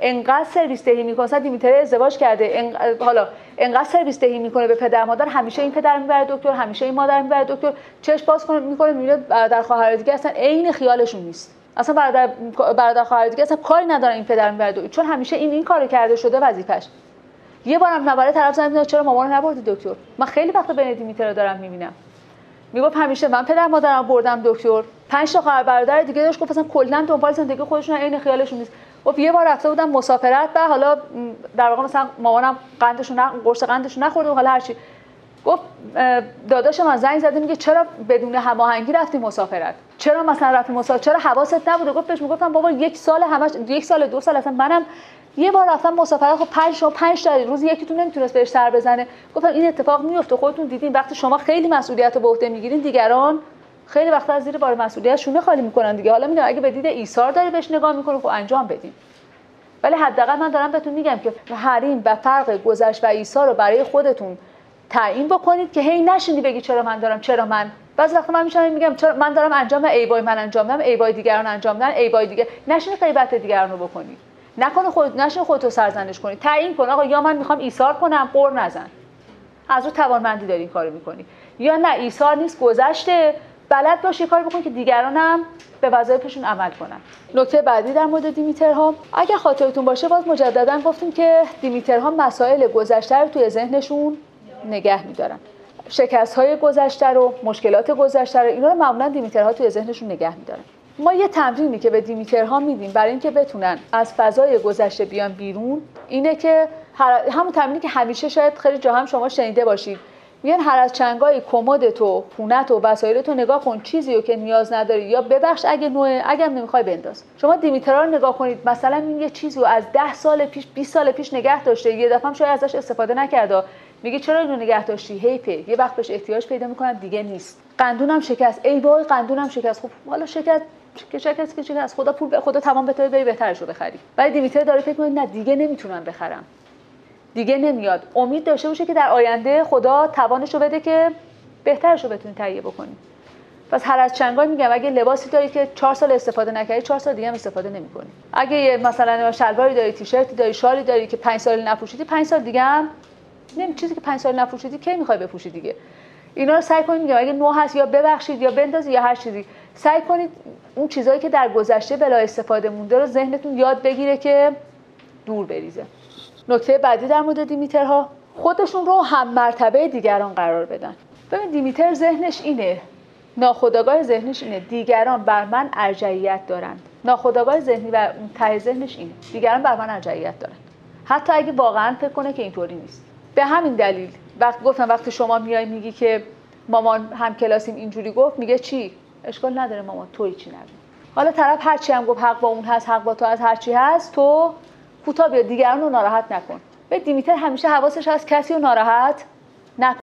انقدر سرویس دهی میکنه، دیمیتر ازدواج کرده، حالا انقدر سرویس دهی میکنه به پدر مادر، همیشه این پدر میبره دکتر، همیشه این مادر میبره دکتر، چشم باز میکنه میبینه برادر خواهر دیگه اصلا عین خیالشون نیست، اصلا برادر خواهر دیگه اصلا کاری ندارن این پدر میبره دکتر، چون همیشه این کارو کرده شده وظیفش. یه بارم نبره طرف زنگ میزنه چرا مامانو نبردی دکتر. من خیلی وقت بین دیمیتر رو دارم میبینم، میگفت همیشه من پدر مادرم بردم دکتر، 5 تا خواهر برادر دیگه داشت، گفت اصلا کلا دنبال زندگی خودشون عین خیالشون نیست. گفت یه بار رفته بودم مسافرت و حالا در واقع مثلا مامانم قرص قندشون نخورده و حالا هر چی. گفت داداش من زنگ زده میگه چرا بدون هماهنگی رفتی مسافرت؟ چرا مثلا رفتی مسافرت؟ چرا حواست نبوده؟ گفت بهش میگفتم بابا 1 سال همش 1 سال 2 سال اصلا منم یه بار رفتم مسافرت، خب 5 تا روز یکیتون نمیتونست بهش سر بزنه. گفتم این اتفاق میفته، خودتون دیدین وقتی شما خیلی مسئولیت رو به عهده میگیرین دیگران خیلی وقتا از زیر بار مسئولیتشون خالی میکنن دیگه. حالا میگم اگه به دید ایثار داری بهش نگاه میکنه خب انجام بدین، ولی حداقل من دارم بهتون میگم که حریم و فرق گذشت و ایثار رو برای خودتون تعیین بکنید که هی نشینی بگی چرا من. بعضی وقتا من میشم میگم چرا من دارم انجام میدم، ایبای من انجام میدم، ایبای دیگران انجام میدن، ایبای دیگه. نشین غیبت دیگران رو بکنید، نشین خودتو سرزنش کنید. تعیین کن آقا یا من میخوام ایثار کنم، قر نزن، از رو توانمندی داری این کارو میکنی، یا نه ایثار نیست گذشته، بلد باش یه کاری بکن که دیگرانم به وظایفشون عمل کنن. نکته بعدی در مورد دیمیترها، اگه خاطرتون باشه باز مجددا گفتیم که دیمیترها مسائل گذشته رو توی ذهنشون نگه میدارن، شکست‌های گذشته رو، مشکلات گذشته رو، اینا رو معمولا دیمیترها توی ذهنشون نگه میدارن. ما یه تمرینی که به دیمیترها میدیم برای اینکه بتونن از فضای گذشته بیان بیرون اینه که همون تمرینی که همیشه شاید خیلی جا هم شما شنیده باشید، میگن هر از چنگای کمدتو، خونتو، وسایلتو نگاه کن، چیزی رو که نیاز نداری یا ببخش اگه نمیخوای بنداز. شما دیمیترها رو نگاه کنید، مثلا این یه چیزی رو از 10 سال پیش 20 سال پیش نگه داشته، یه دفعه هم شاید ازش استفاده نکرده، میگه چرا اینو نگه داشتی؟ حیفه، یه وقت بهش احتیاج پیدا میکنن دیگه نیست. قندونم شکست، ای وای قندونم شکست، خب حالا شکست خدا تمام بتونه بری بهترش رو بخری. ولی دیمیتر داره فکر میکنه نه دیگه نمیتونم بخرم، دیگه نمیاد. امید داشته باشه که در آینده خدا توانش رو بده که بهترش رو بتونی تهیه بکنی. پس هر از چنگای میگم اگه لباسی داری که 4 سال استفاده نکردی 4 سال دیگه هم استفاده نمی‌کنی. اگه مثلا شلواری داری، تیشرتی داری، شالی داری که 5 سال نپوشیدی 5 سال دیگه هم چیزی که 5 سال نپوشیدی کی می‌خوای بپوشی دیگه. اینا رو سعی کنید میگم اگه نو هست یا ببخشید یا بندازید یا هر چیزی، سعی کنید اون چیزایی که در گذشته بلا استفاده مونده رو ذهنتون یاد بگیره که دور بریزه. نکته بعدی در مورد دیمیترها، خودشون رو هم مرتبه دیگران قرار بدن. ببین دیمیتر ذهنش اینه، ناخودآگاه ذهنش اینه دیگران بر من ارجحیت دارند. ناخودآگاه ذهنی و ته ذهنش اینه دیگران بر من ارجحیت دارند، حتی اگه واقعا فکر کنه که اینطوری نیست. به همین دلیل وقتی شما میای میگی که مامان هم کلاسیم اینجوری گفت، میگه چی؟ اشکال نداره مامان، تو چی نگو. حالا طرف هر چی هم گفت، حق با اون هست، حق با تو هست، هر چی هست، تو کوتاه بیا، دیگران رو ناراحت نکن. به دیمیتر همیشه حواسش هست کسی رو ناراحت نکن.